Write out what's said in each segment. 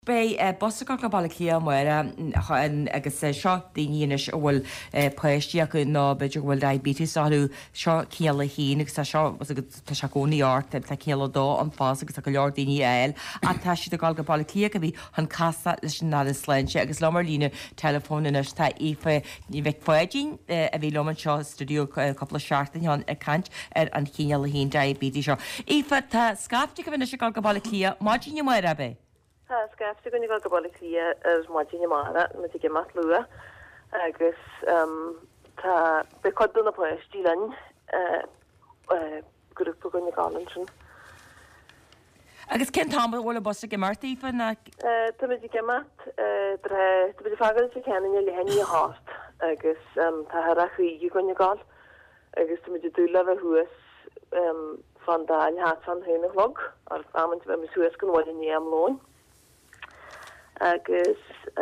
Bei bosta global lia muire agus seo daoine bhfuil poistíach ná beidir bhfuil diabetes áú seo céala híine agus seo tá se gcónaí ort tá céala dó an fás agus go leor daoine eil a tá si gáil go bail lia go bhí an casa leis ná sleintse agus lomar lína telefónis tá ife ní bheith foiidín a bhí loman seo studioú coppla seaartain an cant ar an chéala hín diabetes seo. Ife tá scafte go bhna se gáil go bail lia máidíine muir a beh. Skafte gon go gobal lia as Martin Mara met ik mat lua agus tá be codú na poistílan grúpa gon galan. Agus cin tam bhla bosta go martífa na Tá ik mat be fagil se kennen le henni hást agus tá a chuí gon gal agus tu dúla a huas fan dain hat van hunne vlog ar amment be suas gon wat in am loon. Agus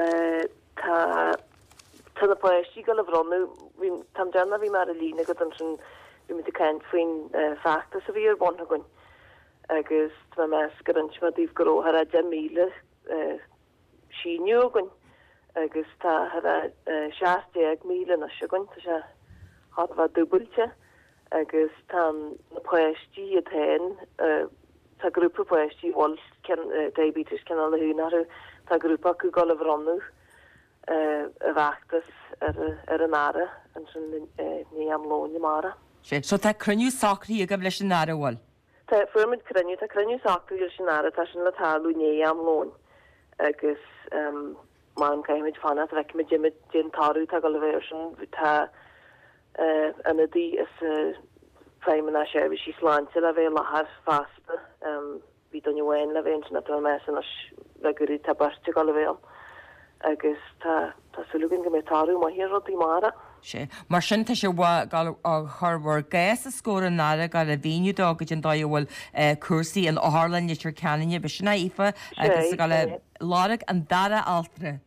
tá na poisí go bhronu tam deanna bhí mar a lína go an sin bhí mit caiint faoin fachtas a bhí ar bonna goin agus tá meas go an simadíh goróthar a 10 míle síniu goin agus tá 60 míle na sigoin tá se hatfa dúbulte agus tá na poisí a tain tá grúpa poisí bhil diabetes cen a húnaru tá grúpa go go bhronu a bhaachtas ar an ára an sin ní am lóin mara. So tá cruniú sacrí a go leis an ára bhil? Tá fuid cruniú tá cruniú sacrí ar sin ára tá sin le talú ní am lóin agus má an caiimiid fanna a bheith me Jimid gin tarú tá go bhéir sin tá anadí is féimena sé bhí sí sláinte a bheith lethar fasta bhí don bhhain le bhéin na me san le gurí tá barte go bhéil agus tásúlugin go métarú má hir rodí mara. sé mar sin tá se thbhar gaias a scóir an nára gal a bhíú dogad an dáhfuil cuasaí an áharlan litir ceanine be sinna ifa agus gal láraigh an dara altra.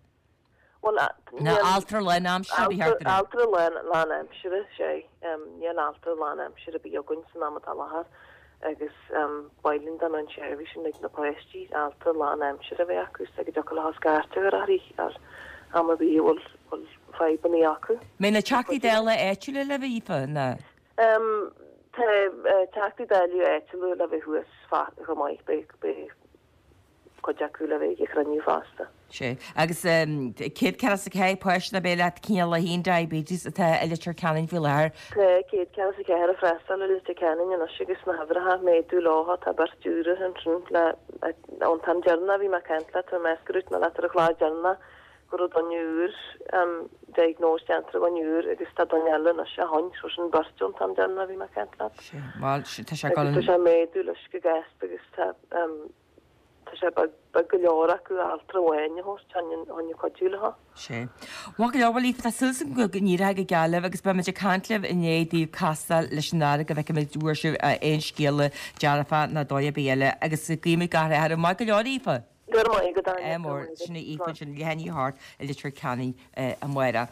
Na altra le amsir bhí hartar. Altra le amsire sé níon altra le amsir a bhí agunn san am talhar agus bailinn dan an séhí sin ag na poisttí alta lá amsir a bheith acu ag do le hascarte ar arí ar am a bhí bhil febanní acu. Mé na teachtaí déile éitiúile le bhífa na? Tá teachtaí déilú éitiú le bheith thuas go maiid be codeacu le bheith chraniú fásta. sé agus céad ce a cé poist na béile cíal le hín diabetes atá eiletar canin fi leir. Céad ce a cé a freistal le canin an sigus na hafratha méadú láha tá bartúre an sin le an tan dearna bhí mar ceintla tá meascrút na letar a chlá dearna go donúr diagnóscentra gonúr agus tá donile na se hain so sin bartún tan dearna bhí mar ceintla. Tá se méadú leis go gast agus tá sé bag go leora acu altra bhhaine hos teanne codúlaha. sé. Wa go leabhfuil lífa sulsan go níra go gealah agus be meidir cantleh in éadíh casa leis nára go bheith mé dúirse éon scéala dearafa na dóia béile agus gcuimi gar ar má go leorífa. Gur mai go mór sinna ífa sin lehanní hart a litir canning a muire.